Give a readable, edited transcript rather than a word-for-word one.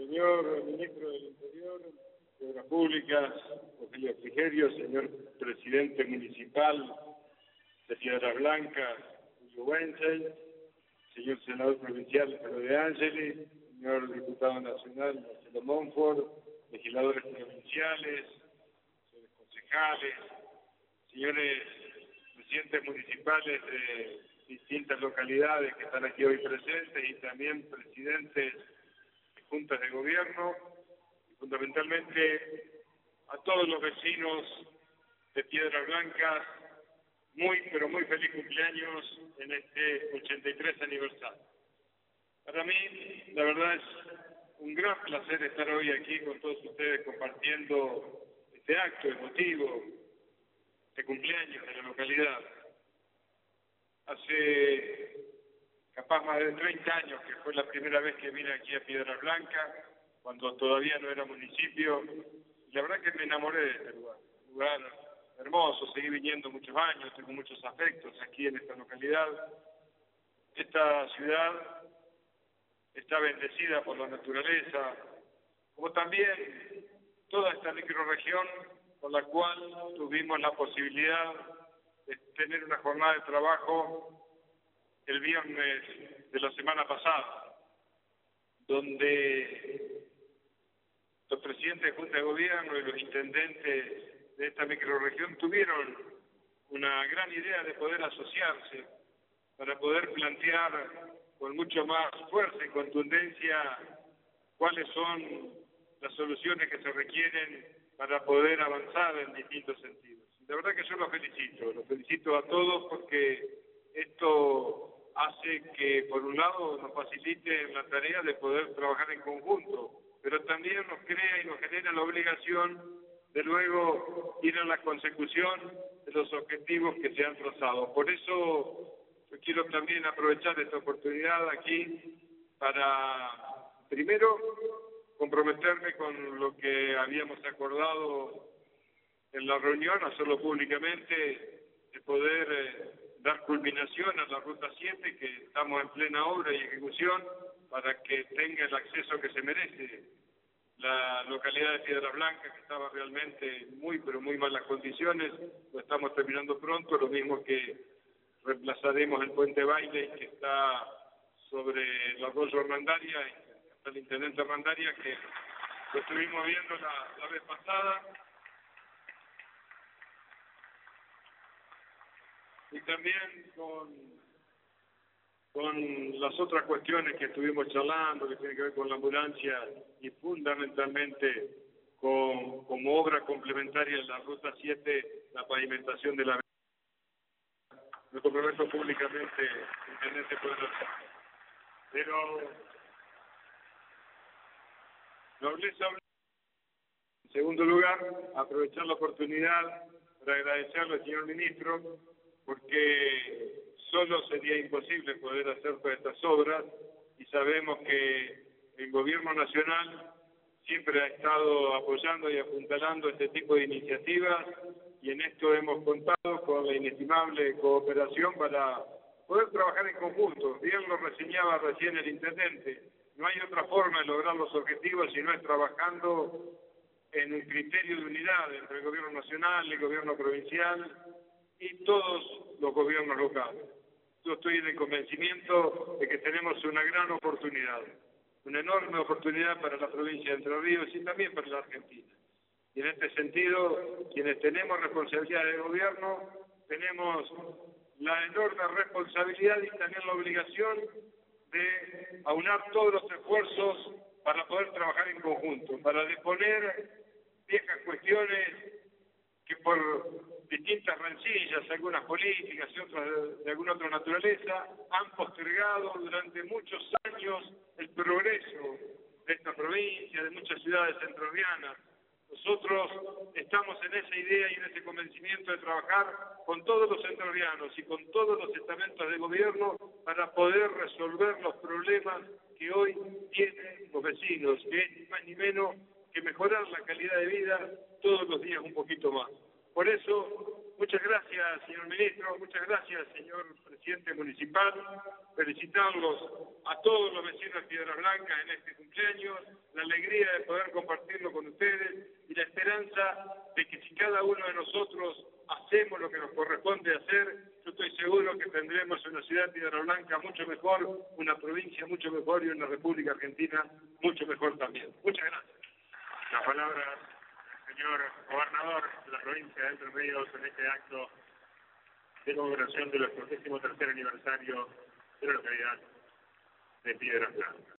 señor ministro del Interior, de Obras Públicas, Rogelio Frigerio, señor presidente municipal de Piedras Blancas, Julio Wenzel, señor senador provincial, Pedro de Angeli, señor diputado nacional, Marcelo Monfort, legisladores provinciales, señores concejales, señores presidentes municipales de distintas localidades que están aquí hoy presentes y también presidentes de juntas de gobierno y fundamentalmente a todos los vecinos de Piedras Blancas, muy pero muy feliz cumpleaños en este 83 aniversario. Para mí, la verdad es un gran placer estar hoy aquí con todos ustedes compartiendo este acto emotivo de cumpleaños de la localidad. Hace capaz más de 30 años que fue la primera vez que vine aquí a Piedras Blancas, cuando todavía no era municipio, y la verdad que me enamoré de este lugar. Un lugar hermoso, seguí viniendo muchos años, tengo muchos afectos aquí en esta localidad. Esta ciudad está bendecida por la naturaleza, como también toda esta microrregión con la cual tuvimos la posibilidad de tener una jornada de trabajo el viernes de la semana pasada, donde los presidentes de Junta de Gobierno y los intendentes de esta microrregión tuvieron una gran idea de poder asociarse para poder plantear con mucho más fuerza y contundencia cuáles son las soluciones que se requieren para poder avanzar en distintos sentidos. La verdad que yo los felicito a todos porque esto hace que, por un lado, nos facilite la tarea de poder trabajar en conjunto, pero también nos crea y nos genera la obligación de luego ir a la consecución de los objetivos que se han trazado. Por eso yo quiero también aprovechar esta oportunidad aquí para, primero, comprometerme con lo que habíamos acordado en la reunión, hacerlo públicamente, de poder dar culminación a la Ruta 7, que estamos en plena obra y ejecución, para que tenga el acceso que se merece la localidad de Piedras Blancas, que estaba realmente muy, pero muy malas condiciones. Lo estamos terminando pronto, lo mismo que reemplazaremos el puente Baile, que está sobre el arroyo Armandaria, hasta el intendente Armandaria, que lo estuvimos viendo la vez pasada. Y también con las otras cuestiones que estuvimos charlando, que tienen que ver con la ambulancia y fundamentalmente como obra complementaria en la Ruta 7, la pavimentación de la avenida. Me comprometo públicamente, intendente, poder hacer. Pero nobleza. En segundo lugar, aprovechar la oportunidad para agradecerle al señor ministro, porque solo sería imposible poder hacer todas estas obras y sabemos que el gobierno nacional siempre ha estado apoyando y apuntalando este tipo de iniciativas y en esto hemos contado con la inestimable cooperación para poder trabajar en conjunto. Bien lo reseñaba recién el intendente, no hay otra forma de lograr los objetivos si no es trabajando en un criterio de unidad entre el gobierno nacional, el gobierno provincial y todos los gobiernos locales. Yo estoy en el convencimiento de que tenemos una gran oportunidad, una enorme oportunidad para la provincia de Entre Ríos y también para la Argentina. Y en este sentido, quienes tenemos responsabilidad de gobierno, tenemos la enorme responsabilidad y también la obligación de aunar todos los esfuerzos para poder trabajar en conjunto, para deponer viejas cuestiones que por distintas rencillas, algunas políticas y otras de alguna otra naturaleza, han postergado durante muchos años el progreso de esta provincia, de muchas ciudades entrerrianas. Nosotros estamos en esa idea y en ese convencimiento de trabajar con todos los entrerrianos y con todos los estamentos de gobierno para poder resolver los problemas que hoy tienen los vecinos, que es ni más ni menos que mejorar la calidad de vida todos los días un poquito más. Por eso, muchas gracias, señor ministro, muchas gracias, señor presidente municipal, felicitarlos a todos los vecinos de Piedras Blancas en este cumpleaños, la alegría de poder compartirlo con ustedes y la esperanza de que si cada uno de nosotros hacemos lo que nos corresponde hacer, yo estoy seguro que tendremos una ciudad de Piedra Blanca mucho mejor, una provincia mucho mejor y una República Argentina mucho mejor también. Muchas gracias. Las palabras del señor gobernador de la provincia de Entre Ríos en este acto de conmemoración del 43º aniversario de la localidad de Piedra Blanca.